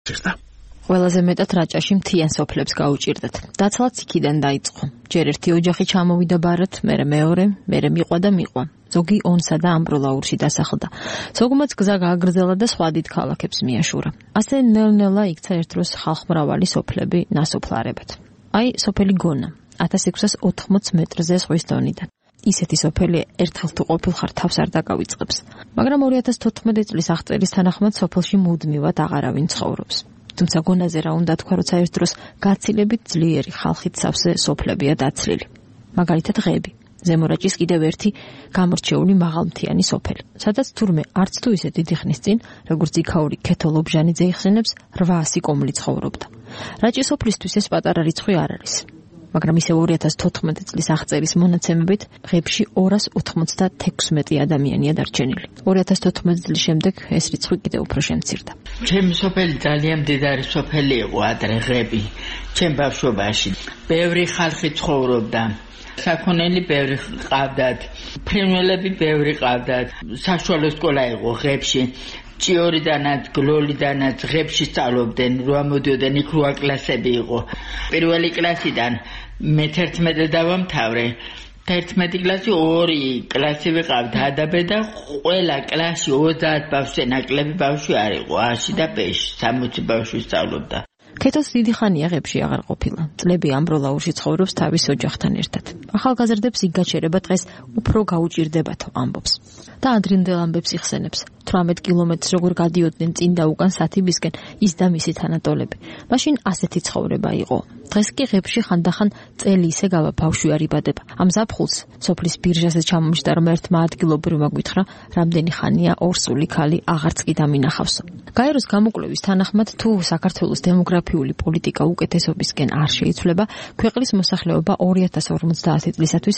ყველაზე მეტად რაჭაში მთიან სოფლებს გაუჭირდათ. დაცლაც იქიდან დაიწყო. ჯერ ერთი ოჯახი ჩამოვიდა ბარად, მერე მეორე, მერე მიყვა და მიყვა. ზოგი ონსა და ამბროლაურში დასახლდა. ზოგმაც გზა გააგრძელა და სხვა დიდ ქალაქებს მიაშურა. ასე ნელ-ნელა იქცა ერთ დროს ხალხმრავალი სოფლები ნასოფლარებად. აი, სოფელი გონა, 1680 მეტრზე ზღვის დონიდან. ისეთი სოფელი ერთხელ თუ ყოფილხარ თავს არ დაკავიწყებს. მაგრამ 2014 წლის აღწერის თანახმად სოფელში მუდმივად აღარავინ ცხოვრობს. თუმცა გონაზე რა უნდა თქვა, როცა ერთ დროს გაცილებით ძლიერი ხალხით სავსე სოფლებია დაცლილი. მაგალითად ღები. ზემორაჭის კიდევ ერთი გამორჩეული მაღალმთიანი სოფელი, სადაც თურმე არც თუ ისე დიდი ხნის წინ, როგორც იქაური ქეთოლობჟანიძე იხსენებს, 800 კომლი ცხოვრობდა. რაჭის სოფლისთვის ეს პატარა რიცხვი არ არის. მაგრამ ისევ 2014 წლის აღწერის მონაცემებით ღებში 296 ადამიანია დარჩენილი. 2014 წლის შემდეგ ეს რიცხვი კიდევ უფრო შემცირდა. ჩემი სოფელი ძალიან მდიდარი სოფელი იყო ადრე ღები. ჩემ ბავშვობაში ბევრი ხალხი ცხოვრობდა. საქონელი ბევრი ყავდათ, ფრინველები ბევრი ყავდათ. საშუალო სკოლა იყო ღებში. ჭიორიდანაც, გლოლიდანაც ღებში სწავლობდნენ, რა მოდიოდნენ, იქ 8 კლასები იყო. პირველი კლასიდან მე 11-ზე დავამთავრე. 11 კლასი 2 კლასი ვიყავდა ადაბე და ყველა კლასში 30 ბავშვი, ნაკლები ბავშვი არ იყო, 100 და პეში, 60 ბავშვი სწავლობდა. ქეთოს დიდი ხანია ღებში აღარ ყოფილა. წლები ამბროლაურში ცხოვრობს თავის ოჯახთან ერთად. ახალგაზრდებს იქ გაჩერება დღეს უფრო გაუჭირდებათო ამბობს. და ადრინდელ ამბებს იხსენებს. 18 კილომეტრს როგორ გადიოდნენ წინ და უკან სათიბისკენ ის და მისი თანატოლები. მაშინ ასეთი ცხოვრება იყო. დღეს კი ღებში ხანდახან წელი ისე გავა ბავშვი არ იბადება. ამ ზაფხულს სოფლის ბირჟაზე ჩამომჯდა რომ ერთმა ადგილობრივმა გვითხრა, რამდენი ხანია ორსული ქალი აღარც კი დამინახავსო. გაეროს გამოკვლევის თანახმად თუ საქართველოს დემოგრაფიული პოლიტიკა უკეთესობისკენ არ შეიცვლება, ქვეყნის მოსახლეობა 2050 წლისათვის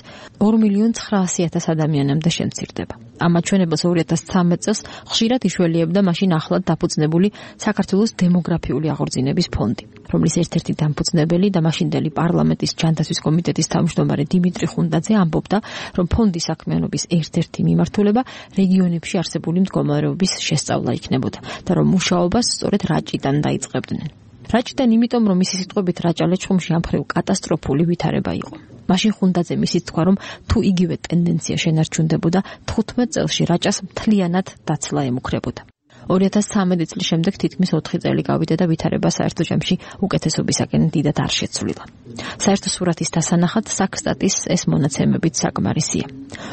2.900.000 ადამიანამდე შემცირდება. ამ აჩვენებელს 2013 წელს ხშირად იშველიებდა მაშინ ახლად დაფუძნებული საქართველოს დემოგრაფიული აღორძინების ფონდი, რომლის ერთ-ერთი დამფუძნებელი და მაშინდელი პარლამენტის ჯანდაცვის კომიტეტის თავმჯდომარე დიმიტრი ხუნდაძე ამბობდა, რომ ფონდის საქმიანობის ერთ-ერთი მიმართულება რეგიონებში არსებული მდგომარეობის შესწავლა იქნებოდა და რომ მუშაობას სწორედ რაჭიდან დაიწყებდნენ. რაჭიდან იმიტომ, რომ მისი სიტყვებით რაჭა-ლეჩხუმში ამ მხრივ კატასტროფული ვითარება იყო. მაშინ ხუნდაძე მისით თქვა, რომ თუ იგივე ტენდენცია შენარჩუნდებოდა, 15 წელში რაჭას მთლიანად დაცლა ემუქრებოდა. 2013 წლის შემდეგ თითქმის 4 წელი გავიდა და ვითარება საერთო ჯამში უკეთესობისაკენ დიდად არ შეცვლილა. საერთო სურათის დასანახად საქსტატის ეს მონაცემებით საკმარისია.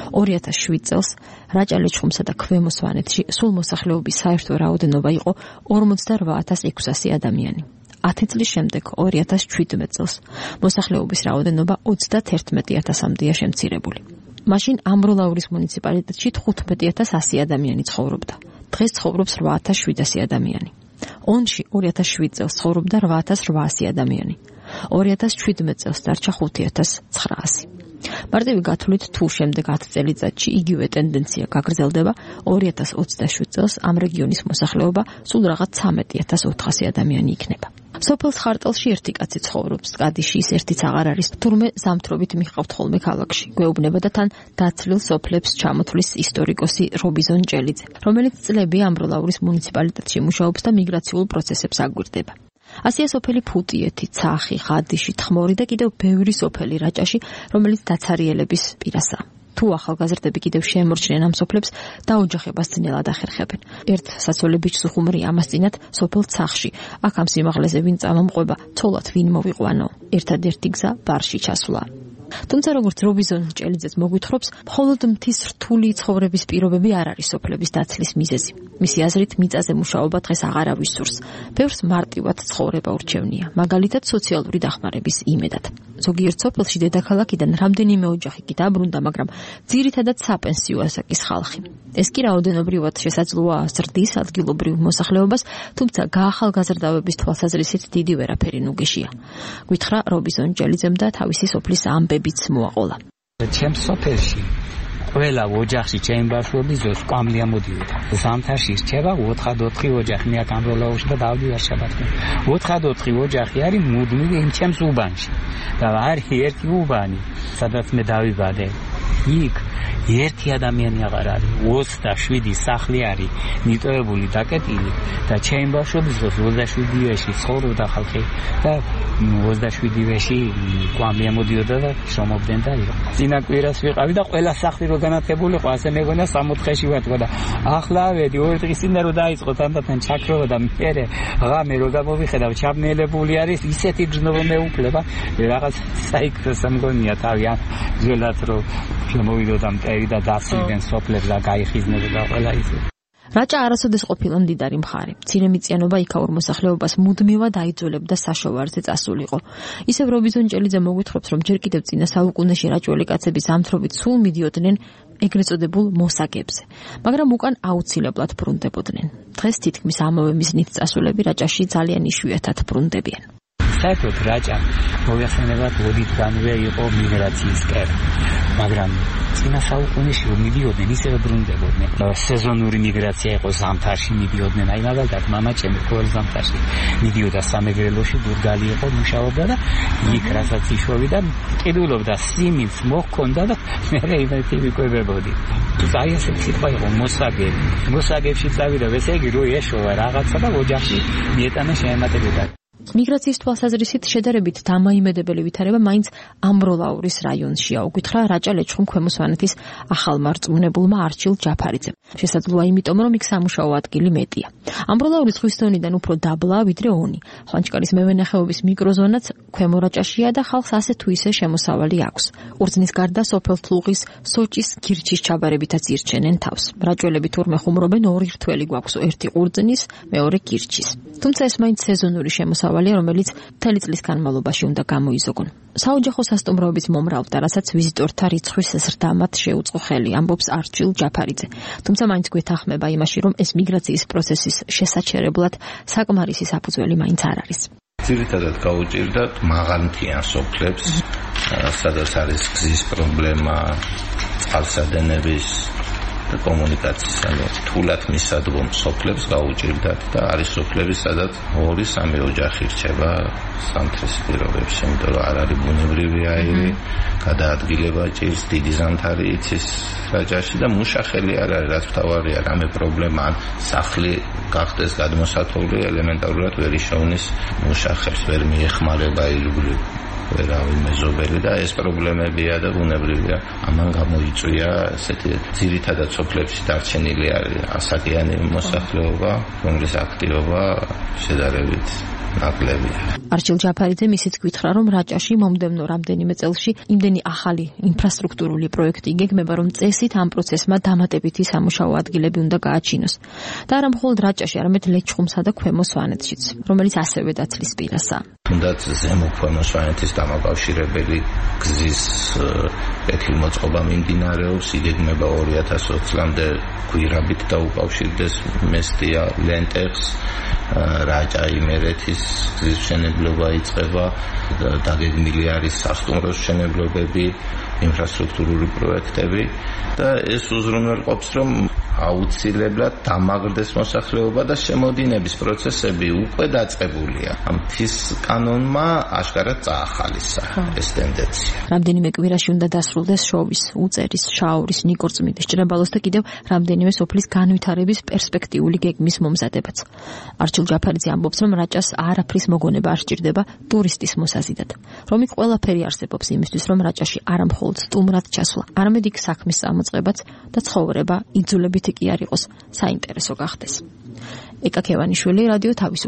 2007 წელს რაჭა-ლეჩხუმსა და ქვემო სვანეთში სულ მოსახლეობის საერთო რაოდენობა იყო 48,600 ადამიანი. 10 წლის შემდეგ 2017 წელს მოსახლეობის რაოდენობა 31,000-მდეა შემცირებული. მაშინ ამბროლაურის მუნიციპალიტეტში 15,100 ადამიანი ცხოვრობდა. დღეს ცხოვრობს 8,700 ადამიანი. ონში 2007 წელს ცხოვრობდა 8,800 ადამიანი. 2017 წელს დარჩა 5,900. მარტივი გათვლით თუ შემდეგ 10 წელიწადში იგივე ტენდენცია გაგრძელდება, 2027 წელს ამ რეგიონის მოსახლეობა სულ რაღაც 13,400 ადამიანი იქნება. სოფელს ხარტელში ერთი კაცი ცხოვრობს, კადიში ის ერთიც აღარ არის, თურმე ზამთრობით მიჰყავთ ხოლმე ქალაქში. გვეუბნება და თან დაცლილ სოფლებს ჩამოთვლის ისტორიკოსი რობიზონ ჭელიძე, რომელიც წლები ამბროლაურის მუნიციპალიტეტში მუშაობს და მიგრაციულ პროცესებს აგვირდება. ასია სოფელი ფუტიეთი, ცახი, ხადიში, თხმორი და კიდევ ბევრი სოფელი რაჭაში, რომელიც დაცარიელების პირასაა. თუ ახალგაზრდები კიდევ შემორჩნენ ამ სოფლებს, დაოჯახებას ძნელად ახერხებენ. ერთ საცოლე ბიჭს უხუმრია ამას წინათ სოფელ ცახში. აქ ამ სიმაღლეზე ვინ წამომყვება, ცოლად ვინ მოვიყვანო. ერთადერთი გზა ბარში ჩასვლა. თუმცა როგორც რობიზონ ჭელიძეც მოგვითხრობს, მხოლოდ მთის რთული ცხოვრების პირობები არ არის სოფლების დაცლის მიზეზი. მისი აზრით, მიწაზე მუშაობა დღეს აღარავის სურს. ბევრს მარტივად ცხოვრება ურჩევნია, მაგალითად სოციალური დახმარების იმედად. ზოგიერთ სოფელში დედაქალაქიდან რამდენიმე ოჯახი კი დაბრუნდა, მაგრამ ძირითადად საპენსიო ასაკის ხალხი. ეს კი რაოდენობრივად შესაძლოა ზრდის ადგილობრივ მოსახლეობას, თუმცა გაახალგაზრდავების თვალსაზრისით დიდი ვერაფერი ნუგეშია. გვითხრა რობიზონ ჭელიძემ და თავისი სოფლის ამბებიც მოაყოლა. ჩემს სოფელში ყველა ოჯახში ჩემი ბავშვობის დროს კვამლია მოდიოდა. ზამთარში რჩება 4-4 ოჯახი, მე აქ ამბროლაურში და დავდივარ შაბათში. 4-4 ოჯახი არის მუდმივი იმ ჩემს უბანში. და არის ერთი უბანი, სადაც მე დავიბადე. იქ ერთი ადამიანი აღარ არის 27 სახლი არის მიტოვებული დაკეტილი და ჩემ ბავშვობის დროს 27-ში ცხოვრობდა ხალხი და 27-ში კვამლია მოდიოდა და შრომობდნენ და იყო წინა კვირას ვიყავი და ყველა სახლი რო განათებული ყო ასე მეგონა 64-ში ვატყვა და ახლა ავედი 2 დღის წინ რო დაიწყო თანდათან ჩაქროვა და მე ღამე რო გამოვიხედავ ჩაბნელებული არის ისეთი გზნობა მეუფლება რაღაც საიქროს ამგონია თავი ან ძველად რო შემოვიდოდა მტერი და დასვიდნენ სოფლებს და გაიხიზნებოდა ყველა ის რაჭა არასოდეს ყოფილა მდიდარი მხარე. მცირემიწიანობა იქაურ მოსახლეობას მუდმივად აიძულებდა საშოვარზე წასულიყო. ისევ რობიზონ ჭელიძე მოგვითხრობს, რომ ჯერ კიდევ წინა საუკუნეში რაჭველი კაცები ზამთრობით სულ მიდიოდნენ ეგრეთ წოდებულ მოსაგებზე, მაგრამ უკან აუცილებლად ბრუნდებოდნენ. დღეს თითქმის ამავე მიზნით წასულები რაჭაში ძალიან იშვიათად ბრუნდებიან. საერთოდ რაჭა მოიხსენებათ ოდითგანვე იყო მიგრაციის კერა, მაგრამ წინა საუკუნეში მიდიოდნენ ისევ ბრუნდებოდნენ. სეზონური მიგრაცია იყო ზამთარში მიდიოდნენ, აი მაგალითად მამა ჩემი ყოველ ზამთარში მიდიოდა სამეგრელოში, დურგალი იყო მუშაობდა და იქ რასაც იშვებდა ყიდულობდა სიმინს მოჰქონდა და მე იმეთი ვიკვებებოდი. აი ესე სიტყვა იყო მოსაგები. მოსაგებში წავიდა, ესე იგი რო ეშოვა რაღაცა და ოჯახში მიეტანა შეემატებოდა. მიგრაციის თვალსაზრისით შედარებით დამაიმედებელი ვითარება მაინც ამბროლაურის რაიონშია, უკითხა რაჭა ლეჩხუმ ქვემო სვანეთის ახალმარწმუნებულმა არჩილ ჯაფარიძემ. შესაძლოა იმიტომ, რომ იქ სამუშაო ადგილი მეტია. ამბროლაურის ზღვის დონიდან უფრო დაბლაა ვიდრე ონი. ხვანჭკარის მევენახეობის მიკროზონაც ქვემო რაჭაშია და ხალხს ასე თუ ისე შემოსავალი აქვს. ურძნის გარდა სოფელ თლუღის, სოჭის, გირჩის ჩაბარებითაც ირჩენენ თავს. რაჭველები თურმე ხუმრობენ ორი რთველი გვაქვს, ერთი ურძნის, მეორე გირჩის. თუმცა ეს მაინც სეზონური შემოსავალია, რომელიც მთელი წლის განმავლობაში უნდა გამოიზოგონ. საოჯახო სასტუმროების მომრავლდა, რასაც ვიზიტორთა რიცხვის ზრდამად შეუწყო ხელი, ამბობს არჩილ ჯაფარიძე. თუმცა მაინც გვეთანხმება იმაში, რომ ეს მიგრაციის პროცესის შესაჩერებლად საკმარისი საფუძველი მაინც არ არის. ძირითადად გაუჭირდათ მაღალმთიან სოფლებს, სადაც არის გზის პრობლემა, წყალსადენების და კომუნიკაციის, ანუ თულად მისადგომ სოფლებს გაუჭირდათ და არის სოფლები, სადაც 2-3 ოჯახი რჩება ზამთრის პირობებში, იმიტომ რომ არ არის ბუნებრივი აირი, გადაადგილება ჭირს, დიდი ზამთარი იცის რაჭაში და მუშახელი არ არის, რაც მთავარია, რამე პრობლემა, ან სახლი გახდეს გადმოსათვლი, ელემენტარულად ვერ იშოვნის მუშახებს, ვერ მიეხმარება ირგვლივ ვერავინ მეზობელი და ეს პრობლემებია და ბუნებრივია. ამან გამოიწვია ესეთი ძირითადად სოფლებში დარჩენილი არის ასაკიანი მოსახლეობა, რომლის აქტივობა შედარებით ნაკლებია. არჩილ ჯაფარიძე ისიც გითხრა, რომ რაჭაში მომდევნო რამდენიმე წელში იმდენი ახალი ინფრასტრუქტურული პროექტი იგეგმება, რომ წესით ამ პროცესმა დამატებითი სამუშაო ადგილები უნდა გააჩინოს. და არა მხოლოდ რაჭაში, არამედ ლეჩხუმსა და ქვემო სვანეთშიც, რომელიც ასევე დაცლის პირასაა. თუნდაც ზემო ქვემო სვანეთის დამაკავშირებელი გზის კეთილმოწყობა მიმდინარეობს, იგეგმება 2020 წლამდე გვირაბით დაუკავშირდეს მესტია ლენტეხს, რაჭა იმერეთის გზის მშენებლობა იწყება, დაგეგმილი არის სასტუმროს მშენებლობები, ინფრასტრუქტურული პროექტები და ეს უზრუნველყოფს, რომ აუცილებლად დამაგრდეს მოსახლეობა და შემოდინების პროცესები უკვე დაწყებულია. ამ მთის კანონმა აშკარად წაახალისა ეს ტენდენცია. რამდენიმე კვირაში უნდა დასრულდეს შოვის, უწერის, შაორის, ნიკორწმინდის, ჭრებალოს და კიდევ რამდენიმე სოფლის განვითარების პერსპექტიული გეგმის მომზადებაც. არჩილ ჯაფარიძე ამბობს, რომ რაჭას არაფრის მოგონება არ სჭირდება ტურისტის მოსაზიდად. რომ იქ ყველაფერი არსებობს იმისთვის, რომ რაჭაში არა მხოლოდ სტუმრად ჩასვლა, არამედ იქ საქმის წამოწყებაც და ცხოვრება იძულებით კი არ იყოს საინტერესო გახდეს. ეკა ქევანიშვილი, რადიო თავისუფლება.